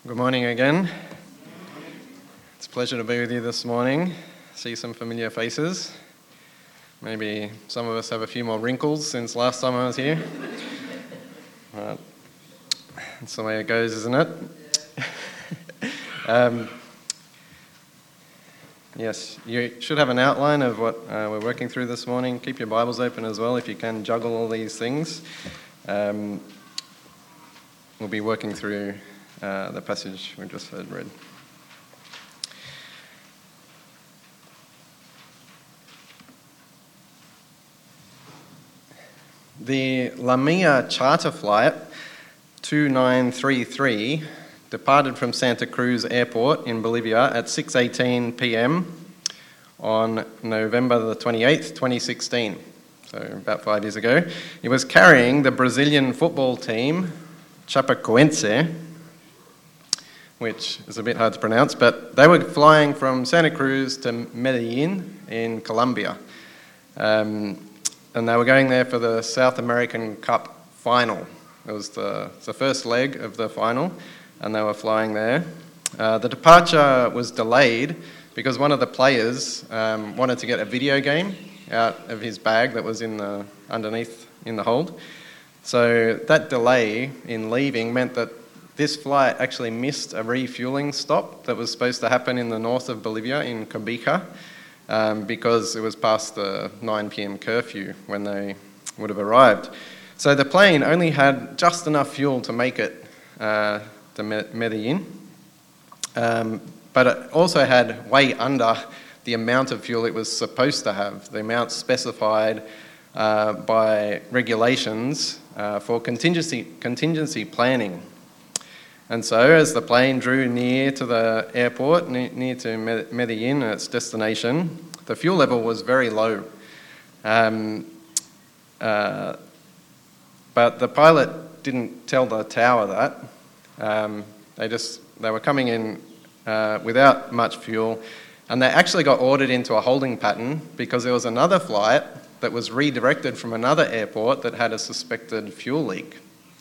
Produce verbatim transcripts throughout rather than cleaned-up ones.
Good morning again. It's a pleasure to be with you this morning. See some familiar faces. Maybe some of us have a few more wrinkles since last time I was here. Right. That's the way it goes, isn't it? um, yes, you should have an outline of what uh, we're working through this morning. Keep your Bibles open as well if you can juggle all these things. Um, we'll be working through Uh, the passage we just heard read. The Lamia charter flight two nine three three departed from Santa Cruz Airport in Bolivia at six eighteen p.m. on November the twenty-eighth, twenty sixteen, so about five years ago. It was carrying the Brazilian football team, Chapecoense, which is a bit hard to pronounce, but they were flying from Santa Cruz to Medellin in Colombia. Um, and they were going there for the South American Cup final. It was the, the first leg of the final, and they were flying there. Uh, the departure was delayed because one of the players um, wanted to get a video game out of his bag that was in the underneath in the hold. So that delay in leaving meant that this flight actually missed a refueling stop that was supposed to happen in the north of Bolivia in Cumbica um, because it was past the nine p.m. curfew when they would have arrived. So the plane only had just enough fuel to make it uh, to Medellin, um, but it also had way under the amount of fuel it was supposed to have, the amount specified uh, by regulations uh, for contingency contingency planning. And so as the plane drew near to the airport, near to Medellin, its destination, the fuel level was very low. Um, uh, but the pilot didn't tell the tower that. Um, they just, they were coming in uh, without much fuel, and they actually got ordered into a holding pattern because there was another flight that was redirected from another airport that had a suspected fuel leak.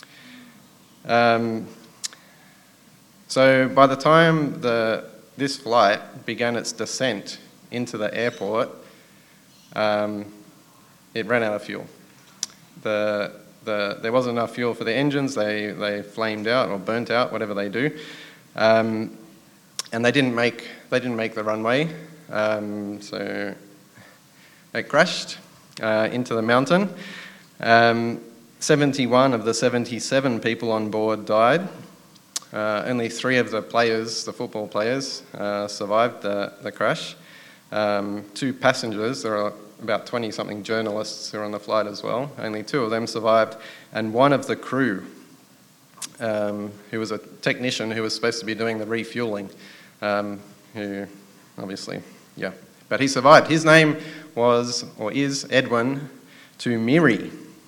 Um, So by the time the, this flight began its descent into the airport, um, it ran out of fuel. The, the, there wasn't enough fuel for the engines. They, they flamed out or burnt out, whatever they do. Um, and they didn't make, they didn't make the runway. Um, so it crashed uh, into the mountain. Um, seventy-one of the seventy-seven people on board died. Uh, only three of the players, the football players, uh, survived the, the crash. Um, two passengers, there are about twenty-something journalists who were on the flight as well. Only two of them survived. And one of the crew, um, who was a technician who was supposed to be doing the refueling, um, who obviously, yeah. But he survived. His name was, or is, Edwin Tumiri.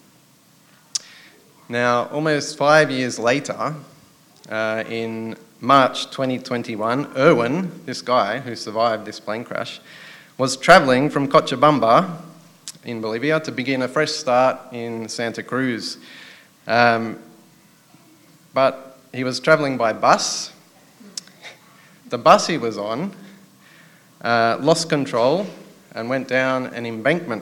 Now, almost five years later, Uh, in March twenty twenty-one, Erwin, this guy who survived this plane crash, was travelling from Cochabamba in Bolivia to begin a fresh start in Santa Cruz. Um, but he was travelling by bus. The bus he was on uh, lost control and went down an embankment.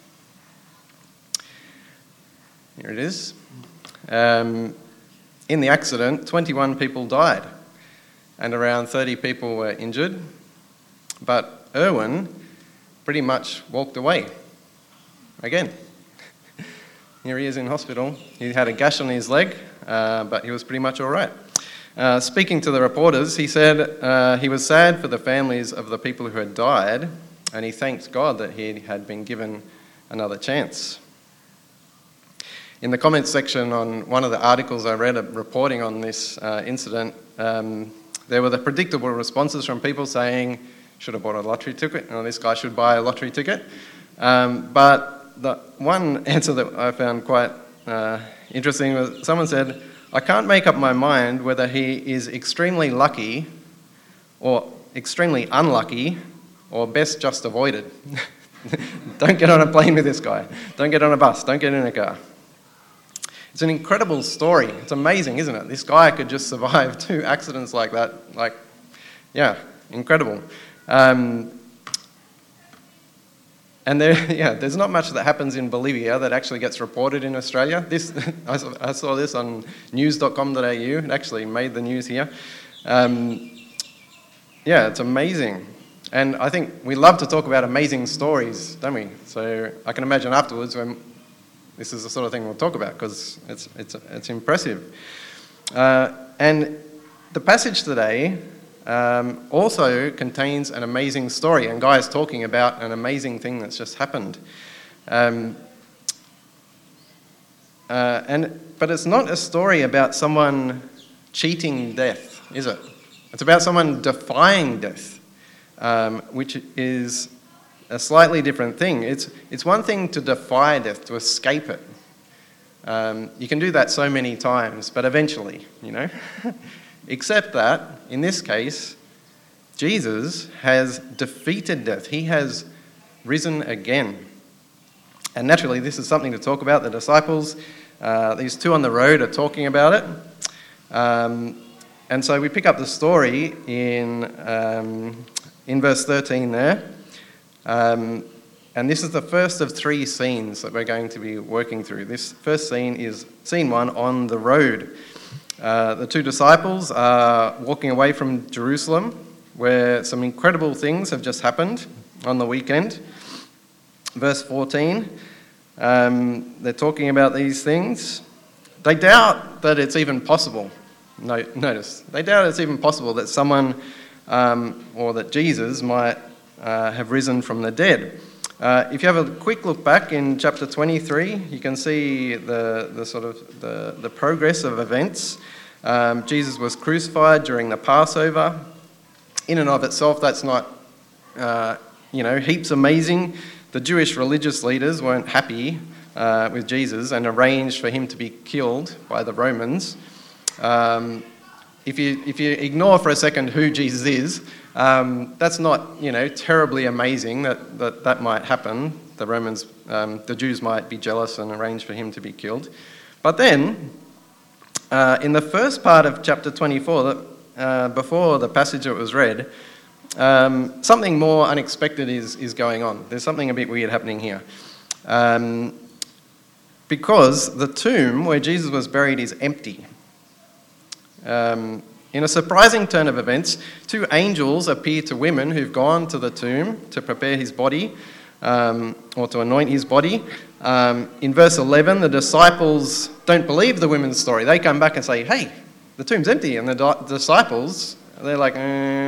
Here it is. Um, In the accident, twenty-one people died and around thirty people were injured. But Erwin pretty much walked away again. Here he is in hospital. He had a gash on his leg, uh, but he was pretty much all right. Uh, speaking to the reporters, he said uh, he was sad for the families of the people who had died, and he thanked God that he had been given another chance. In the comments section on one of the articles I read reporting on this uh, incident, um, there were the predictable responses from people saying, should have bought a lottery ticket, or this guy should buy a lottery ticket. Um, but the one answer that I found quite uh, interesting was someone said, I can't make up my mind whether he is extremely lucky or extremely unlucky or best just avoided. Don't get on a plane with this guy. Don't get on a bus. Don't get in a car. It's an incredible story. It's amazing, isn't it? This guy could just survive two accidents like that. Like, yeah, incredible. Um, and there, yeah, there's not much that happens in Bolivia that actually gets reported in Australia. This, I saw, I saw this on news dot com dot a u. It actually made the news here. Um, yeah, it's amazing. And I think we love to talk about amazing stories, don't we? So I can imagine afterwards when this is the sort of thing we'll talk about, because it's, it's, it's impressive. Uh, and the passage today um, also contains an amazing story, and Guy is talking about an amazing thing that's just happened. Um, uh, and but it's not a story about someone cheating death, is it? It's about someone defying death, um, which is a slightly different thing. It's, it's one thing to defy death, to escape it. Um, you can do that so many times, but eventually, you know. Except that, in this case, Jesus has defeated death. He has risen again. And naturally, this is something to talk about. The disciples, uh, these two on the road, are talking about it. Um, and so we pick up the story in, um, in verse thirteen there. Um, and this is the first of three scenes that we're going to be working through. This first scene is scene one, on the road. Uh, the two disciples are walking away from Jerusalem, where some incredible things have just happened on the weekend. Verse fourteen, um, they're talking about these things. They doubt that it's even possible. No, notice, they doubt it's even possible that someone, um, or that Jesus might Uh, have risen from the dead. Uh, if you have a quick look back in chapter twenty-three, you can see the, the sort of the, the progress of events. Um, Jesus was crucified during the Passover. In and of itself, that's not, uh, you know, heaps amazing. The Jewish religious leaders weren't happy uh, with Jesus and arranged for him to be killed by the Romans. Um, if you if you ignore for a second who Jesus is, Um, that's not, you know, terribly amazing that that, that might happen. The Romans, um, the Jews might be jealous and arrange for him to be killed. But then, uh, in the first part of chapter twenty-four, that, uh, before the passage that was read, um, something more unexpected is, is going on. There's something a bit weird happening here. Um, because the tomb where Jesus was buried is empty. Um, In a surprising turn of events, two angels appear to women who've gone to the tomb to prepare his body, um, or to anoint his body. Um, in verse eleven, the disciples don't believe the women's story. They come back and say, hey, the tomb's empty. And the di- disciples, they're like, eh.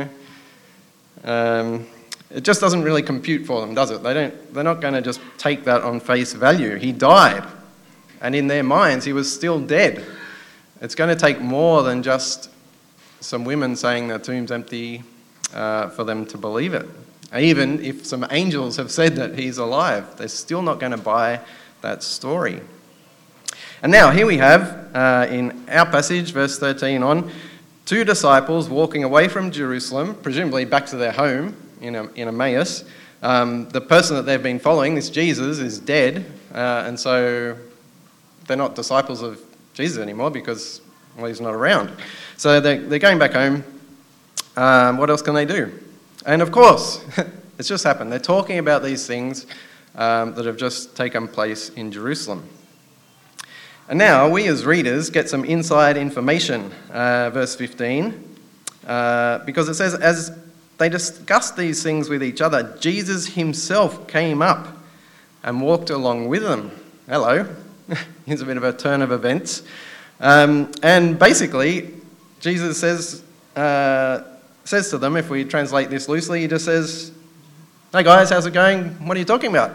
Um, it just doesn't really compute for them, does it? They don't, they're not going to just take that on face value. He died. And in their minds, he was still dead. It's going to take more than just some women saying the tomb's empty uh, for them to believe it. Even if some angels have said that he's alive, they're still not going to buy that story. And now here we have, uh, in our passage, verse thirteen on, two disciples walking away from Jerusalem, presumably back to their home in, in Emmaus. Um, the person that they've been following, this Jesus, is dead, uh, and so they're not disciples of Jesus anymore because, well, he's not around. So they're, they're going back home. Um, what else can they do? And of course, it's just happened. They're talking about these things um, that have just taken place in Jerusalem. And now we as readers get some inside information, uh, verse fifteen, uh, because it says, as they discussed these things with each other, Jesus himself came up and walked along with them. Hello. Here's a bit of a turn of events. Um, and basically, Jesus says uh, says to them, if we translate this loosely, he just says, hey guys, how's it going? What are you talking about?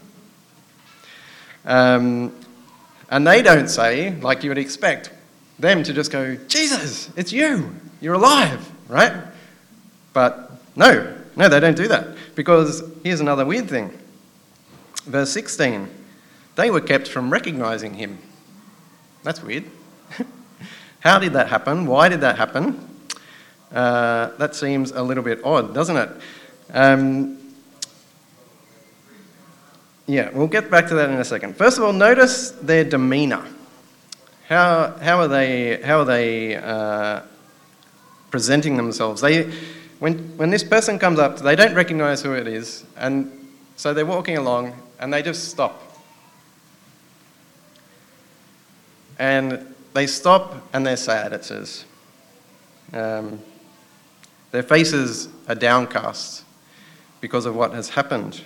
Um, and they don't say, like you would expect, them to just go, Jesus, it's you, you're alive, right? But no, no, they don't do that. Because here's another weird thing. Verse sixteen, they were kept from recognizing him. That's weird. How did that happen? Why did that happen? Uh, that seems a little bit odd, doesn't it? Um, yeah, we'll get back to that in a second. First of all, notice their demeanour. How, how are they, how are they uh, presenting themselves? They, when, when this person comes up, they don't recognize who it is, and so they're walking along and they just stop. And they stop and they're sad, it says. Um, their faces are downcast because of what has happened.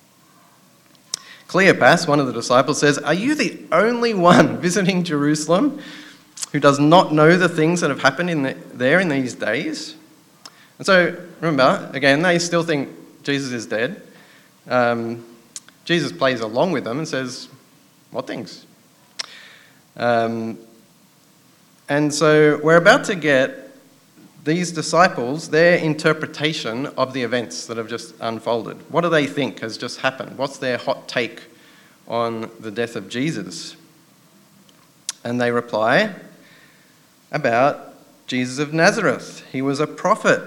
Cleopas, one of the disciples, says, "Are you the only one visiting Jerusalem who does not know the things that have happened in the, there in these days?" And so, remember, again, they still think Jesus is dead. Um, Jesus plays along with them and says, "What things?" Um, and so we're about to get these disciples, their interpretation of the events that have just unfolded. What do they think has just happened? What's their hot take on the death of Jesus? And they reply about Jesus of Nazareth. He was a prophet,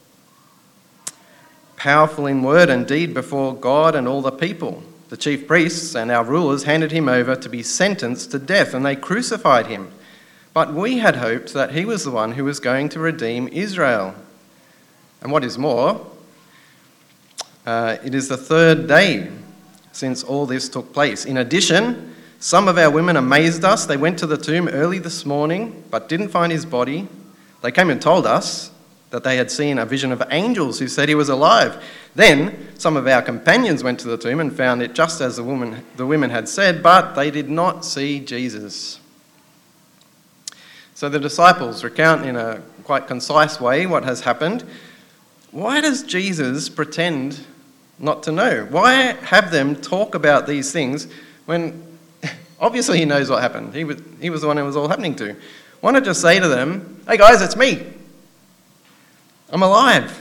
powerful in word and deed before God and all the people. The chief priests and our rulers handed him over to be sentenced to death, and they crucified him. But we had hoped that he was the one who was going to redeem Israel. And what is more, uh, it is the third day since all this took place. In addition, some of our women amazed us. They went to the tomb early this morning, but didn't find his body. They came and told us that they had seen a vision of angels who said he was alive. Then some of our companions went to the tomb and found it just as the woman, the women had said, but they did not see Jesus. So the disciples recount in a quite concise way what has happened. Why does Jesus pretend not to know? Why have them talk about these things when obviously he knows what happened? He was, he was the one it was all happening to. Why not just say to them, "Hey guys, it's me. I'm alive."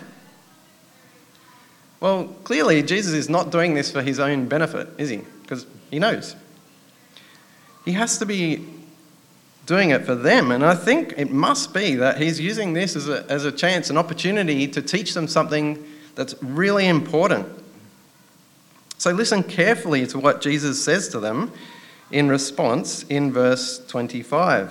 Well, clearly Jesus is not doing this for his own benefit, is he? Because he knows. He has to be doing it for them, and I think it must be that he's using this as a, as a chance, an opportunity to teach them something that's really important. So listen carefully to what Jesus says to them in response in verse twenty-five.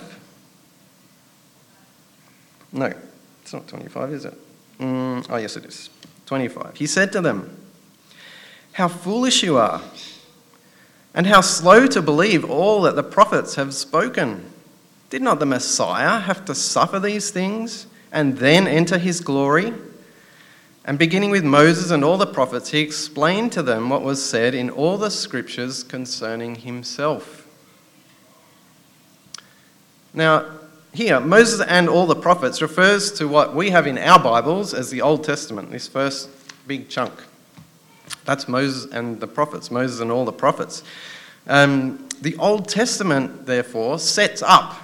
No, it's not twenty-five, is it? Mm, oh, yes, it is. twenty-five. He said to them, "How foolish you are, and how slow to believe all that the prophets have spoken. Did not the Messiah have to suffer these things and then enter his glory?" And beginning with Moses and all the prophets, he explained to them what was said in all the scriptures concerning himself. Now, here, Moses and all the prophets refers to what we have in our Bibles as the Old Testament, this first big chunk. That's Moses and the prophets, Moses and all the prophets. Um, the Old Testament, therefore, sets up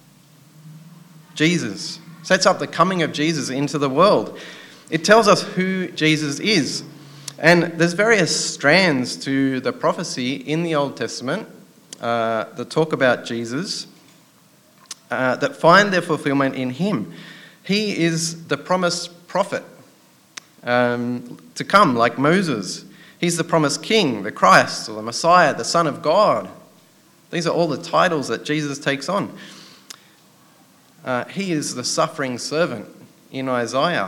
Jesus, sets up the coming of Jesus into the world. It tells us who Jesus is. And there's various strands to the prophecy in the Old Testament uh, that talk about Jesus, uh, that find their fulfillment in him. He is the promised prophet um, to come, like Moses. He's the promised king, the Christ, or the Messiah, the Son of God. These are all the titles that Jesus takes on. Uh, he is the suffering servant in Isaiah.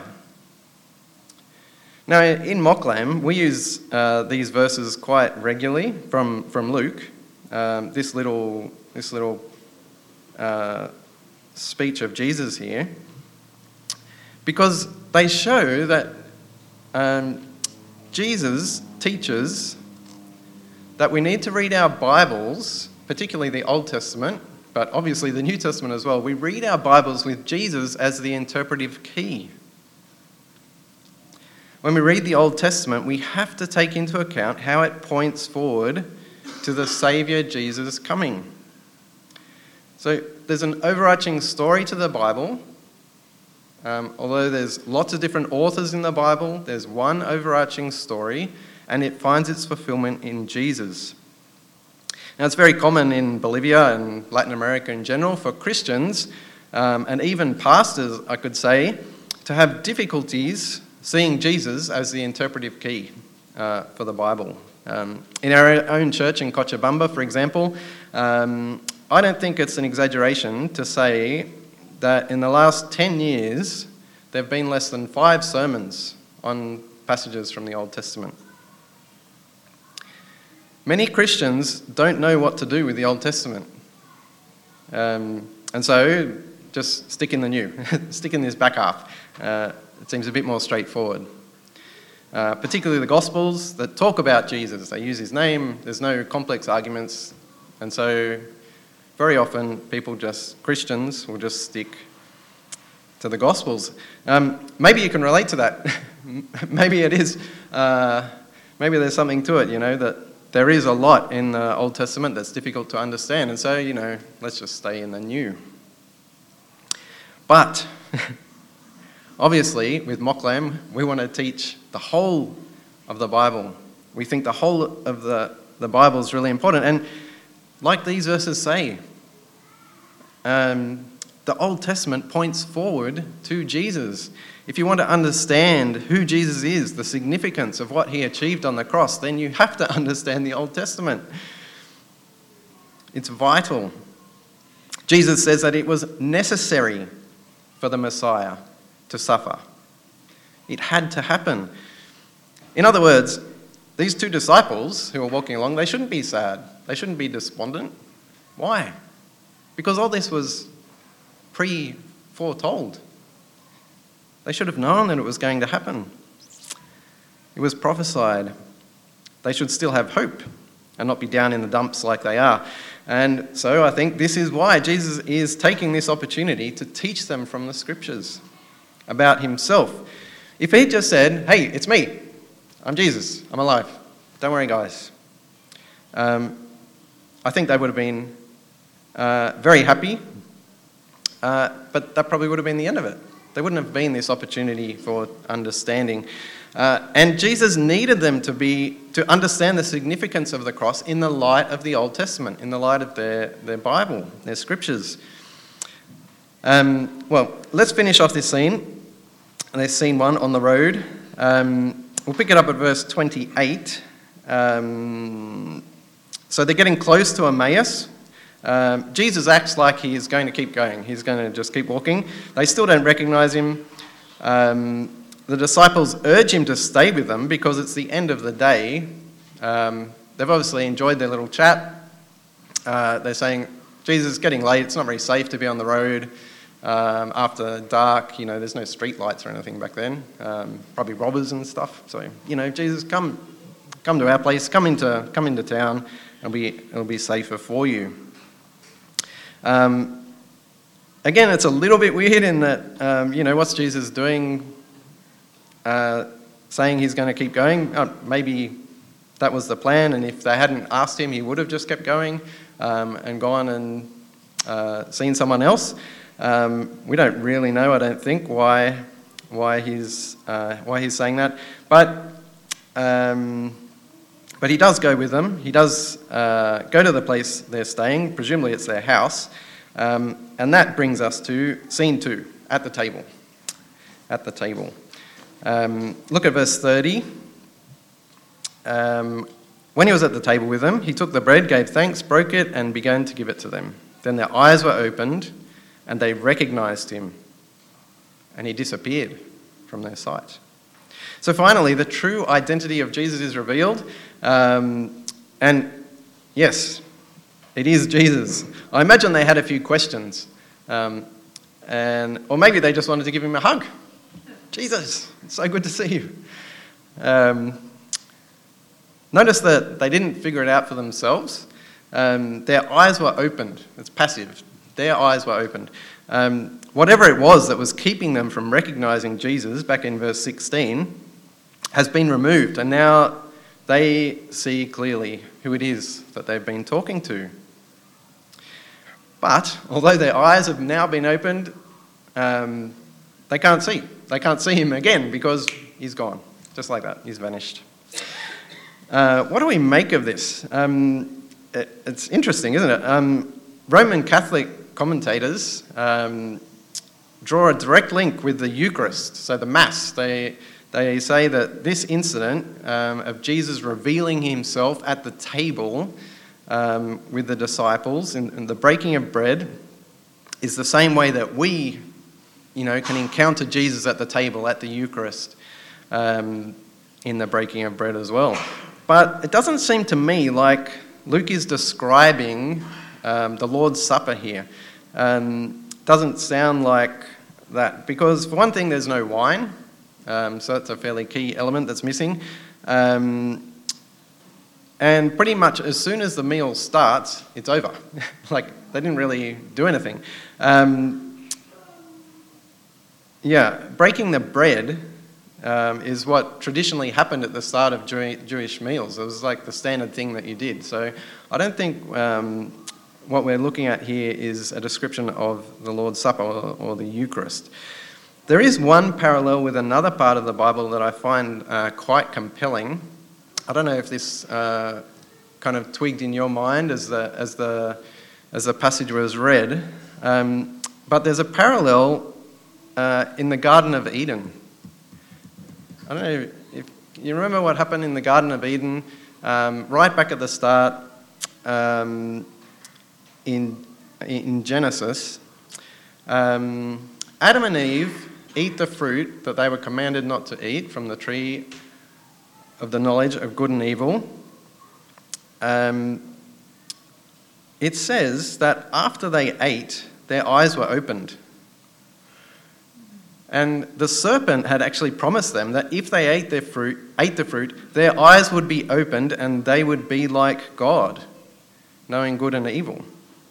Now, in Mocklam, we use uh, these verses quite regularly from, from Luke. Um, this little, this little uh, speech of Jesus here, because they show that um, Jesus teaches that we need to read our Bibles, particularly the Old Testament, but obviously the New Testament as well. We read our Bibles with Jesus as the interpretive key. When we read the Old Testament, we have to take into account how it points forward to the Saviour Jesus coming. So there's an overarching story to the Bible. Um, although there's lots of different authors in the Bible, there's one overarching story, and it finds its fulfillment in Jesus. Now, it's very common in Bolivia and Latin America in general for Christians, um, and even pastors, I could say, to have difficulties seeing Jesus as the interpretive key uh, for the Bible. Um, in our own church in Cochabamba, for example, um, I don't think it's an exaggeration to say that in the last ten years, there have been less than five sermons on passages from the Old Testament. Many Christians don't know what to do with the Old Testament. Um, and so just stick in the new, stick in this back half. Uh, it seems a bit more straightforward. Uh, particularly the Gospels that talk about Jesus. They use his name, there's no complex arguments, and so very often people just, Christians will just stick to the Gospels. Um, maybe you can relate to that. maybe it is, uh, maybe there's something to it, you know, that there is a lot in the Old Testament that's difficult to understand, and so, you know, let's just stay in the new. But obviously, with Mocklam, we want to teach the whole of the Bible. We think the whole of the, the Bible is really important. And like these verses say, um, the Old Testament points forward to Jesus. If you want to understand who Jesus is, the significance of what he achieved on the cross, then you have to understand the Old Testament. It's vital. Jesus says that it was necessary for the Messiah to suffer. It had to happen. In other words, these two disciples who are walking along, they shouldn't be sad. They shouldn't be despondent. Why? Because all this was pre-foretold. They should have known that it was going to happen. It was prophesied. They should still have hope and not be down in the dumps like they are. And so I think this is why Jesus is taking this opportunity to teach them from the scriptures about himself. If he just said, hey, it's me, I'm Jesus, I'm alive, don't worry guys, um, I think they would have been uh, very happy, uh, but that probably would have been the end of it. There wouldn't have been this opportunity for understanding. Uh, and Jesus needed them to be to understand the significance of the cross in the light of the Old Testament, in the light of their, their Bible, their scriptures. Um, well, let's finish off this scene. There's scene one on the road. Um, we'll pick it up at verse twenty-eight. Um, so they're getting close to Emmaus. Um, Jesus acts like he's going to keep going. He's going to just keep walking. They still don't recognize him. Um, the disciples urge him to stay with them because it's the end of the day. Um, they've obviously enjoyed their little chat. Uh, they're saying, Jesus, it's getting late. It's not very safe to be on the road. Um, after dark, you know, there's no street lights or anything back then. Um, probably robbers and stuff. So, you know, Jesus, come, come to our place. Come into, come into town. It'll be, it'll be safer for you. Um, again, it's a little bit weird in that, um, you know, what's Jesus doing? Uh, saying he's going to keep going. Uh, maybe that was the plan, and if they hadn't asked him, he would have just kept going um, and gone and uh, seen someone else. Um, we don't really know, I don't think, why why he's uh, why he's saying that, but um, but he does go with them. He does uh, go to the place they're staying. Presumably, it's their house, um, and that brings us to scene two at the table. At the table, um, look at verse thirty. Um, when he was at the table with them, he took the bread, gave thanks, broke it, and began to give it to them. Then their eyes were opened, and they recognized him, and he disappeared from their sight. So finally, the true identity of Jesus is revealed, um, and yes, it is Jesus. I imagine they had a few questions, um, and or maybe they just wanted to give him a hug. Jesus, it's so good to see you. Um, notice that they didn't figure it out for themselves. Um, their eyes were opened. It's passive. Their eyes were opened. Um, whatever it was that was keeping them from recognizing Jesus, back in verse sixteen, has been removed, and now they see clearly who it is that they've been talking to. But although their eyes have now been opened, um, they can't see. They can't see him again because he's gone. Just like that, he's vanished. Uh, what do we make of this? Um, it, it's interesting, isn't it? Um, Roman Catholic commentators um, draw a direct link with the Eucharist, so the Mass. They they say that this incident um, of Jesus revealing himself at the table um, with the disciples, and, and the breaking of bread is the same way that we, you know, can encounter Jesus at the table, at the Eucharist, um, in the breaking of bread as well. But it doesn't seem to me like Luke is describing um, the Lord's Supper here. Um, doesn't sound like that, because for one thing, there's no wine, um, so that's a fairly key element that's missing. Um, and pretty much as soon as the meal starts, it's over. Like, they didn't really do anything. Um, yeah, breaking the bread um, is what traditionally happened at the start of Jew- Jewish meals. It was like the standard thing that you did. So I don't think um, what we're looking at here is a description of the Lord's Supper or, or the Eucharist. There is one parallel with another part of the Bible that I find uh, quite compelling. I don't know if this uh, kind of twigged in your mind as the as the as the passage was read, um, but there's a parallel uh, in the Garden of Eden. I don't know if you remember what happened in the Garden of Eden, um, right back at the start um, in in Genesis. Um, Adam and Eve eat the fruit that they were commanded not to eat from the tree of the knowledge of good and evil. Um, it says that after they ate, their eyes were opened. And the serpent had actually promised them that if they ate their fruit, ate the fruit, their eyes would be opened and they would be like God, knowing good and evil.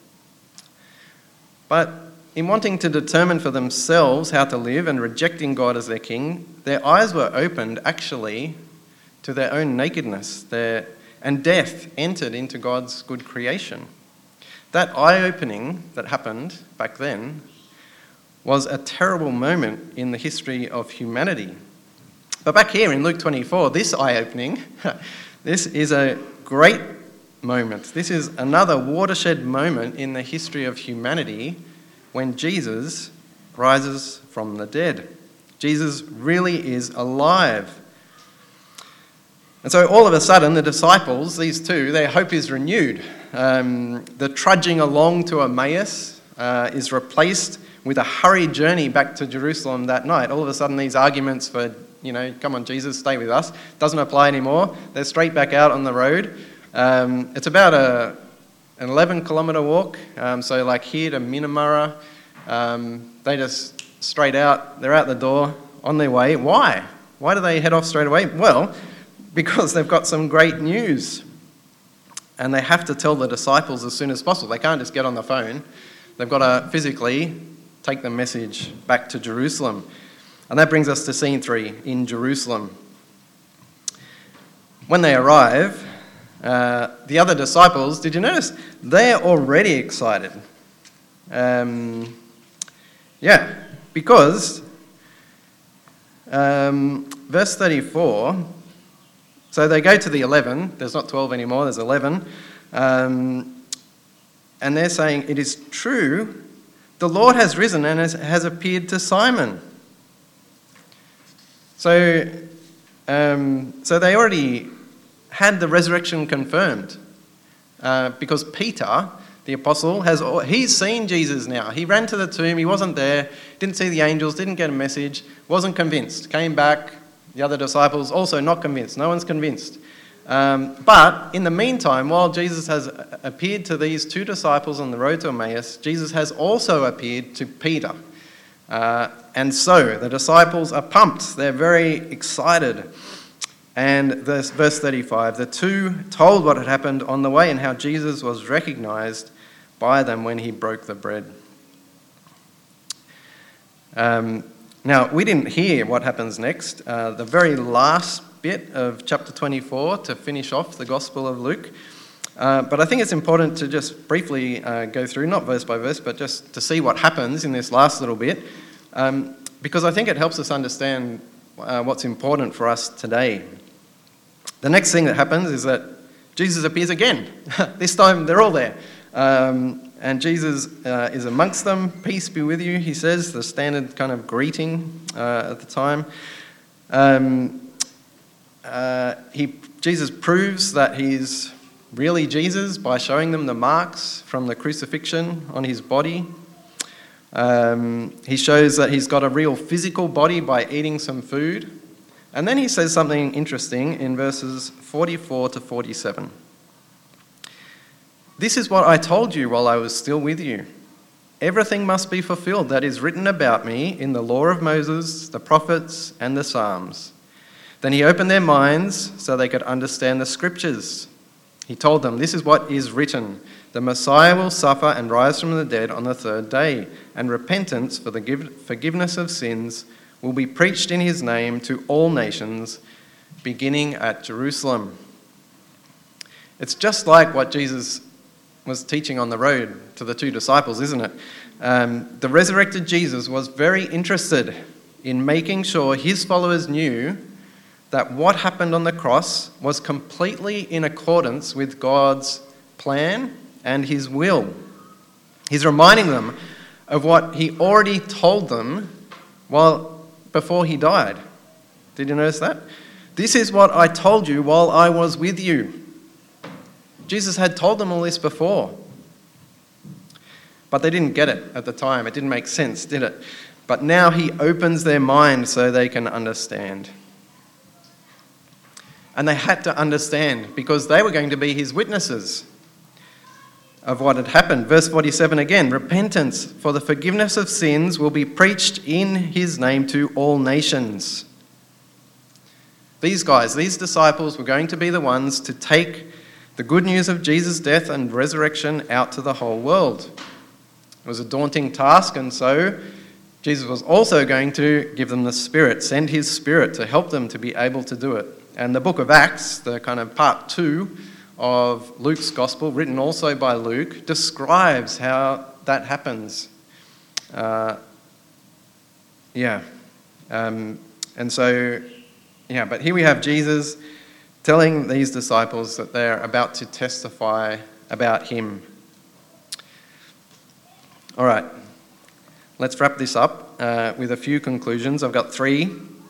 But in wanting to determine for themselves how to live and rejecting God as their king, their eyes were opened actually to their own nakedness, their, and death entered into God's good creation. That eye-opening that happened back then was a terrible moment in the history of humanity. But back here in Luke twenty-four, this eye-opening, this is a great moment. This is another watershed moment in the history of humanity when Jesus rises from the dead. Jesus really is alive. And so all of a sudden, the disciples, these two, their hope is renewed. Um, the trudging along to Emmaus uh, is replaced with a hurried journey back to Jerusalem that night. All of a sudden, these arguments for, you know, come on, Jesus, stay with us, doesn't apply anymore. They're straight back out on the road. Um, it's about a, an eleven kilometre walk. Um, so like here to Minamara, um, they just straight out, they're out the door, on their way. Why? Why do they head off straight away? Well, because they've got some great news. And they have to tell the disciples as soon as possible. They can't just get on the phone. They've got to physically take the message back to Jerusalem. And that brings us to scene three, in Jerusalem. When they arrive, uh, the other disciples, did you notice? They're already excited. Um, yeah, because um, verse thirty-four, so they go to the eleven, there's not twelve anymore, there's eleven, um, and they're saying, it is true, the Lord has risen and has, has appeared to Simon. So, um, so they already had the resurrection confirmed uh, because Peter, the apostle, has he's seen Jesus now. He ran to the tomb, he wasn't there, didn't see the angels, didn't get a message, wasn't convinced, came back. The other disciples also not convinced. No one's convinced. Um, but in the meantime, while Jesus has appeared to these two disciples on the road to Emmaus, Jesus has also appeared to Peter. Uh, and so the disciples are pumped. They're very excited. And this, verse thirty-five, the two told what had happened on the way and how Jesus was recognized by them when he broke the bread. Um, Now, we didn't hear what happens next. Uh, the very last bit of chapter twenty-four to finish off the Gospel of Luke. Uh, but I think it's important to just briefly uh, go through, not verse by verse, but just to see what happens in this last little bit. Um, because I think it helps us understand uh, what's important for us today. The next thing that happens is that Jesus appears again. This time they're all there. Um, And Jesus uh, is amongst them. Peace be with you, he says, the standard kind of greeting uh, at the time. Um, uh, he, Jesus proves that he's really Jesus by showing them the marks from the crucifixion on his body. Um, he shows that he's got a real physical body by eating some food. And then he says something interesting in verses forty-four to forty-seven. "This is what I told you while I was still with you. Everything must be fulfilled that is written about me in the law of Moses, the prophets, and the Psalms." Then he opened their minds so they could understand the scriptures. He told them, "This is what is written. The Messiah will suffer and rise from the dead on the third day, and repentance for the forgiveness of sins will be preached in his name to all nations, beginning at Jerusalem." It's just like what Jesus was teaching on the road to the two disciples, isn't it? Um, the resurrected Jesus was very interested in making sure his followers knew that what happened on the cross was completely in accordance with God's plan and his will. He's reminding them of what he already told them while before he died. Did you notice that? "This is what I told you while I was with you." Jesus had told them all this before. But they didn't get it at the time. It didn't make sense, did it? But now he opens their mind so they can understand. And they had to understand because they were going to be his witnesses of what had happened. Verse forty-seven again, "Repentance for the forgiveness of sins will be preached in his name to all nations." These guys, these disciples were going to be the ones to take the good news of Jesus' death and resurrection out to the whole world. It was a daunting task, and so Jesus was also going to give them the Spirit, send his Spirit to help them to be able to do it. And the book of Acts, the kind of part two of Luke's gospel, written also by Luke, describes how that happens. Uh, yeah. Um, and so, yeah, but here we have Jesus telling these disciples that they're about to testify about him. All right, let's wrap this up uh, with a few conclusions. I've got three.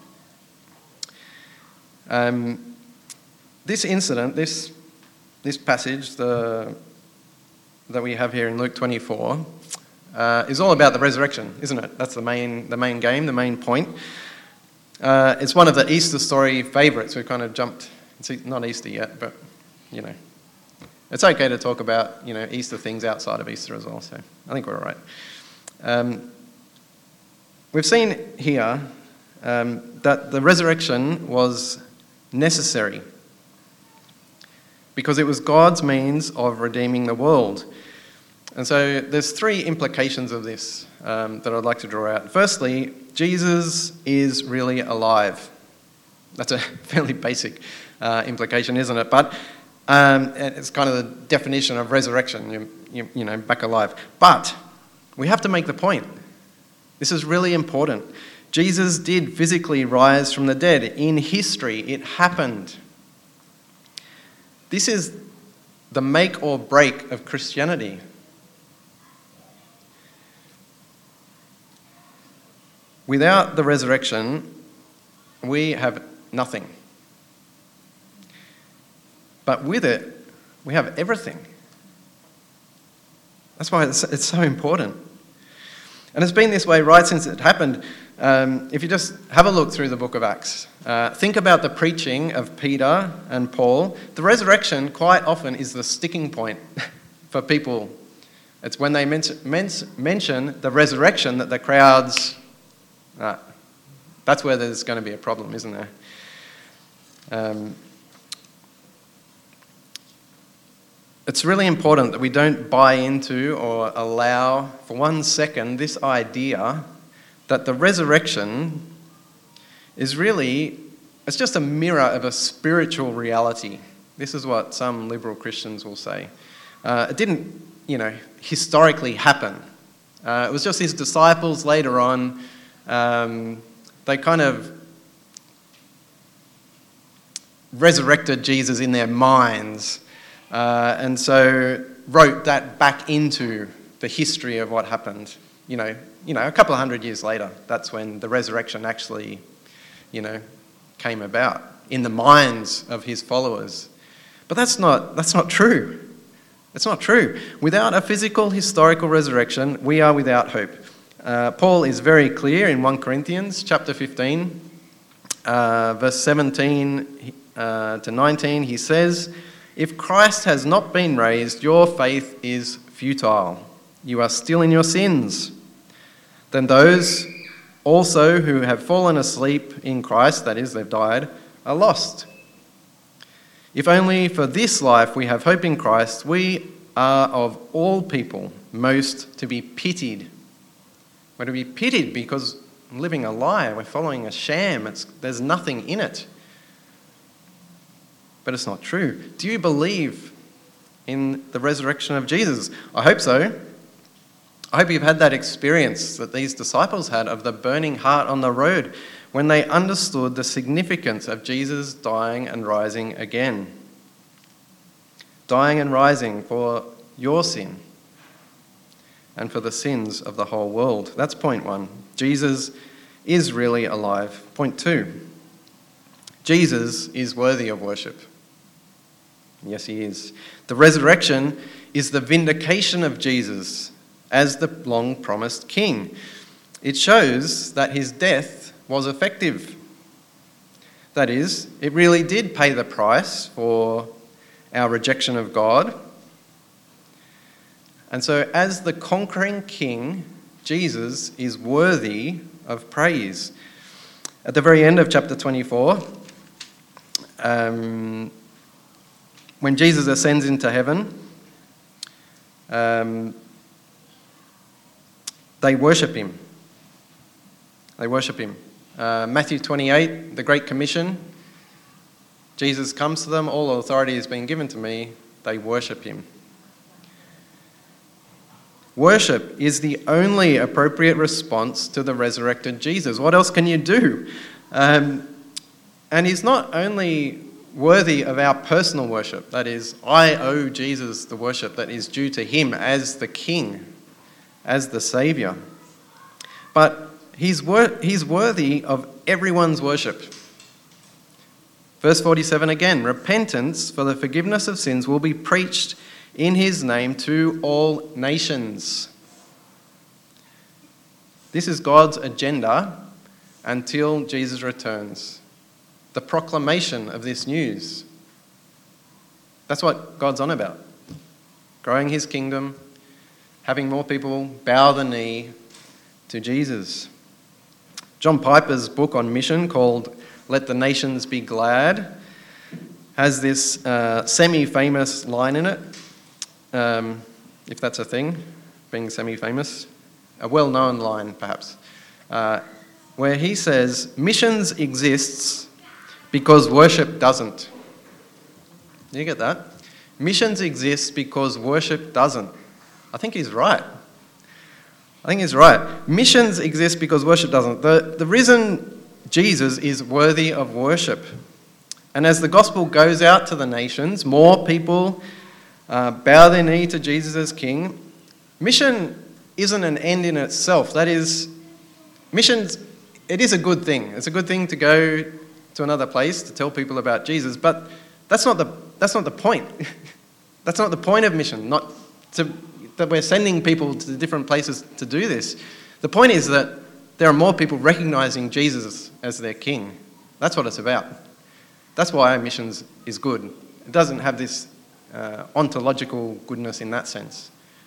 Um, this incident, this this passage the, that we have here in Luke twenty-four, uh, is all about the resurrection, isn't it? That's the main the main game, the main point. Uh, it's one of the Easter story favourites. We've kind of jumped. It's not Easter yet, but, you know, it's okay to talk about, you know, Easter things outside of Easter as well, so I think we're all right. Um, we've seen here um, that the resurrection was necessary because it was God's means of redeeming the world. And so there's three implications of this um, that I'd like to draw out. Firstly, Jesus is really alive. That's a fairly basic Uh, implication, isn't it? But um, it's kind of the definition of resurrection, you, you, you know, back alive. But we have to make the point. This is really important. Jesus did physically rise from the dead. In history, it happened. This is the make or break of Christianity. Without the resurrection, we have nothing. But with it, we have everything. That's why it's, it's so important. And it's been this way right since it happened. Um, if you just have a look through the book of Acts, uh, think about the preaching of Peter and Paul. The resurrection quite often is the sticking point for people. It's when they men- men- mention the resurrection that the crowds... Uh, that's where there's going to be a problem, isn't there? Um, It's really important that we don't buy into or allow for one second this idea that the resurrection is really, it's just a mirror of a spiritual reality. This is what some liberal Christians will say. Uh, it didn't, you know, historically happen. Uh, it was just his disciples later on, um, they kind of resurrected Jesus in their minds. Uh, and so wrote that back into the history of what happened. You know, you know, a couple of hundred years later, that's when the resurrection actually, you know, came about in the minds of his followers. But that's not, that's not true. It's not true. Without a physical, historical resurrection, we are without hope. Uh, Paul is very clear in First Corinthians chapter fifteen, uh, verse seventeen uh, to nineteen. He says, "If Christ has not been raised, your faith is futile. You are still in your sins. Then those also who have fallen asleep in Christ," that is, they've died, "are lost. If only for this life we have hope in Christ, we are of all people most to be pitied." We're to be pitied because we're living a lie. We're following a sham. It's, there's nothing in it. But it's not true. Do you believe in the resurrection of Jesus? I hope so. I hope you've had that experience that these disciples had of the burning heart on the road when they understood the significance of Jesus dying and rising again. Dying and rising for your sin and for the sins of the whole world. That's point one. Jesus is really alive. Point two. Jesus is worthy of worship. Yes, he is. The resurrection is the vindication of Jesus as the long-promised king. It shows that his death was effective. That is, it really did pay the price for our rejection of God. And so as the conquering king, Jesus is worthy of praise. At the very end of chapter twenty-four, um, when Jesus ascends into heaven, um, they worship him. They worship him. Uh, Matthew twenty-eight, the Great Commission, Jesus comes to them, "All authority has been given to me." They worship him. Worship is the only appropriate response to the resurrected Jesus. What else can you do? Um, and he's not only worthy of our personal worship, that is, I owe Jesus the worship that is due to him as the King, as the Saviour, but he's, wor- he's worthy of everyone's worship. Verse forty-seven again, "Repentance for the forgiveness of sins will be preached in his name to all nations." This is God's agenda until Jesus returns. The proclamation of this news. That's what God's on about. Growing his kingdom, having more people bow the knee to Jesus. John Piper's book on mission called "Let the Nations Be Glad" has this uh, semi-famous line in it. Um, if that's a thing, being semi-famous, a well-known line perhaps, uh, where he says, "Missions exists because worship doesn't." Do you get that? Missions exists because worship doesn't. I think he's right. I think he's right. Missions exist because worship doesn't. The, the reason Jesus is worthy of worship, and as the gospel goes out to the nations, more people Uh, bow their knee to Jesus as King. Mission isn't an end in itself. That is, missions, it is a good thing. It's a good thing to go to another place to tell people about Jesus, but that's not the that's not the point. That's not the point of mission, not to, that we're sending people to different places to do this. The point is that there are more people recognizing Jesus as their King. That's what it's about. That's why missions is good. It doesn't have this Uh, ontological goodness in that sense.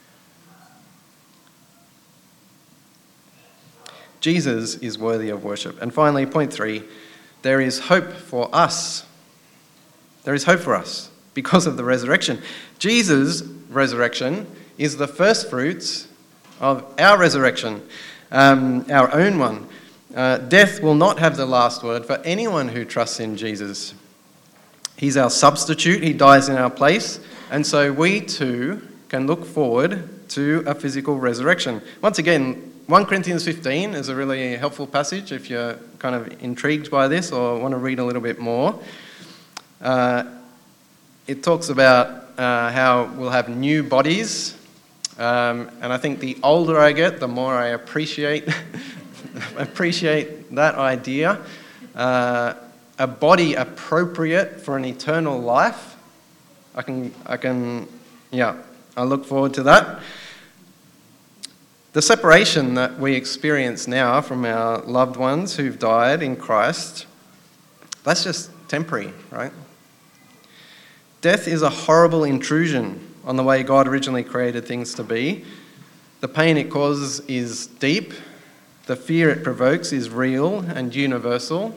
Jesus is worthy of worship. And finally, point three, there is hope for us. There is hope for us because of the resurrection. Jesus' resurrection is the first fruits of our resurrection, um, our own one. Uh, death will not have the last word for anyone who trusts in Jesus. He's our substitute. He dies in our place. And so we too can look forward to a physical resurrection. Once again, First Corinthians fifteen is a really helpful passage if you're kind of intrigued by this or want to read a little bit more. Uh, it talks about uh, how we'll have new bodies. Um, and I think the older I get, the more I appreciate, appreciate that idea. Uh, a body appropriate for an eternal life. I can, I can, yeah, I look forward to that. The separation that we experience now from our loved ones who've died in Christ, that's just temporary, right? Death is a horrible intrusion on the way God originally created things to be. The pain it causes is deep. The fear it provokes is real and universal.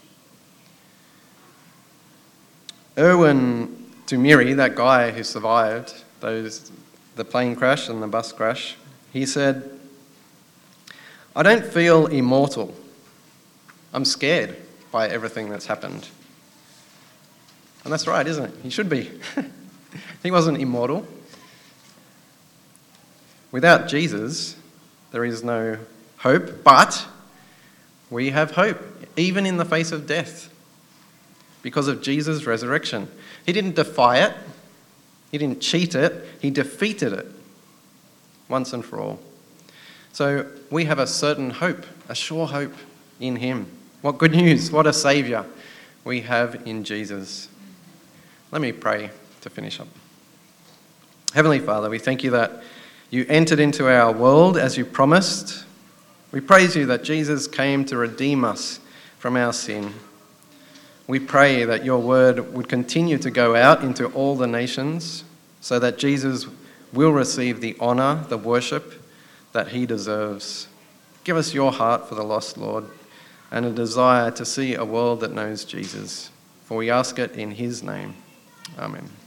Erwin Tumiri, that guy who survived those, the plane crash and the bus crash, he said, "I don't feel immortal. I'm scared by everything that's happened." And that's right, isn't it? He should be. He wasn't immortal. Without Jesus, there is no hope, but we have hope, even in the face of death, because of Jesus' resurrection. He didn't defy it. He didn't cheat it. He defeated it once and for all. So we have a certain hope, a sure hope in him. What good news, what a saviour we have in Jesus. Let me pray to finish up. Heavenly Father, we thank you that you entered into our world as you promised. We praise you that Jesus came to redeem us from our sin. We pray that your word would continue to go out into all the nations so that Jesus will receive the honour, the worship that he deserves. Give us your heart for the lost, Lord, and a desire to see a world that knows Jesus. For we ask it in his name. Amen.